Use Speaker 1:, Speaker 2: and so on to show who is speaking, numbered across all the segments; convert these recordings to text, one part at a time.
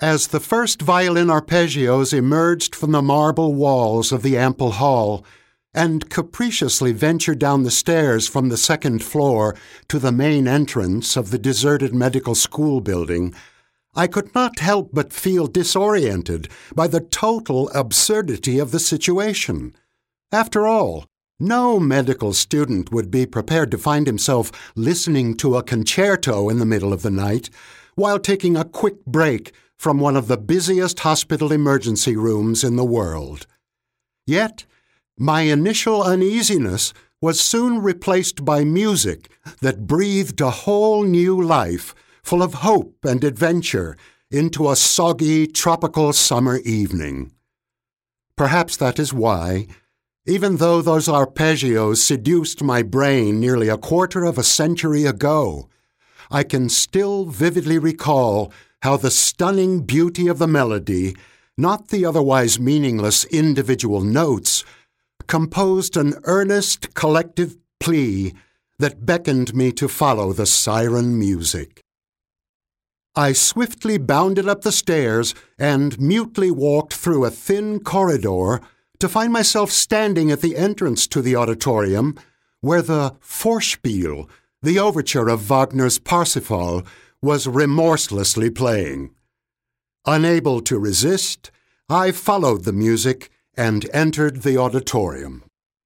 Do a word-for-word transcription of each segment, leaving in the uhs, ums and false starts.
Speaker 1: As the first violin arpeggios emerged from the marble walls of the ample hall and capriciously ventured down the stairs from the second floor to the main entrance of the deserted medical school building, I could not help but feel disoriented by the total absurdity of the situation. After all, no medical student would be prepared to find himself listening to a concerto in the middle of the night while taking a quick break from one of the busiest hospital emergency rooms in the world. Yet, my initial uneasiness was soon replaced by music that breathed a whole new life, full of hope and adventure, into a soggy, tropical summer evening. Perhaps that is why, even though those arpeggios seduced my brain nearly a quarter of a century ago, I can still vividly recall how the stunning beauty of the melody, not the otherwise meaningless individual notes, composed an earnest collective plea that beckoned me to follow the siren music. I swiftly bounded up the stairs and mutely walked through a thin corridor to find myself standing at the entrance to the auditorium where the Vorspiel, the overture of Wagner's Parsifal, was remorselessly playing. Unable to resist, I followed the music and entered the auditorium.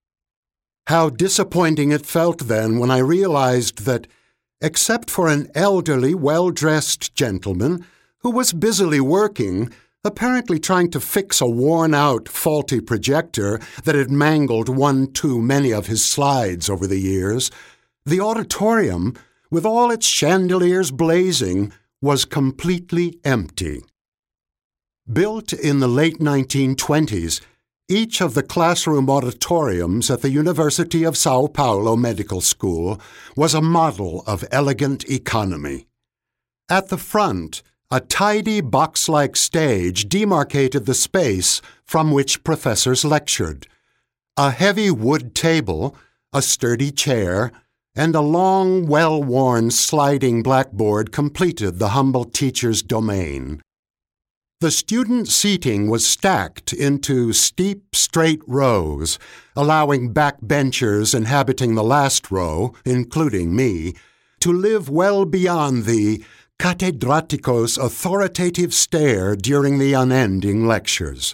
Speaker 1: How disappointing it felt then when I realized that, except for an elderly, well-dressed gentleman who was busily working, apparently trying to fix a worn-out, faulty projector that had mangled one too many of his slides over the years, the auditorium, with all its chandeliers blazing, was completely empty. Built in the late nineteen twenties, each of the classroom auditoriums at the University of São Paulo Medical School was a model of elegant economy. At the front, a tidy box-like stage demarcated the space from which professors lectured. A heavy wood table, a sturdy chair, and a long, well-worn sliding blackboard completed the humble teacher's domain. The student seating was stacked into steep, straight rows, allowing backbenchers inhabiting the last row, including me, to live well beyond the catedraticos' authoritative stare during the unending lectures.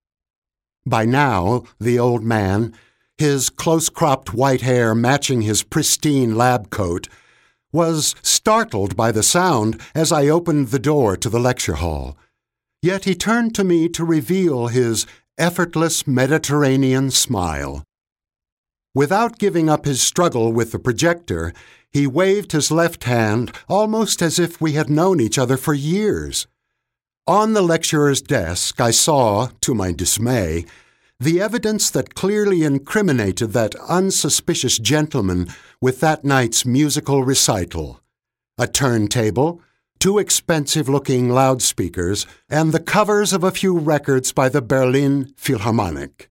Speaker 1: By now, the old man, his close-cropped white hair matching his pristine lab coat, was startled by the sound as I opened the door to the lecture hall. Yet he turned to me to reveal his effortless Mediterranean smile. Without giving up his struggle with the projector, he waved his left hand almost as if we had known each other for years. On the lecturer's desk, I saw, to my dismay, the evidence that clearly incriminated that unsuspicious gentleman with that night's musical recital: a turntable, two expensive-looking loudspeakers, and the covers of a few records by the Berlin Philharmonic.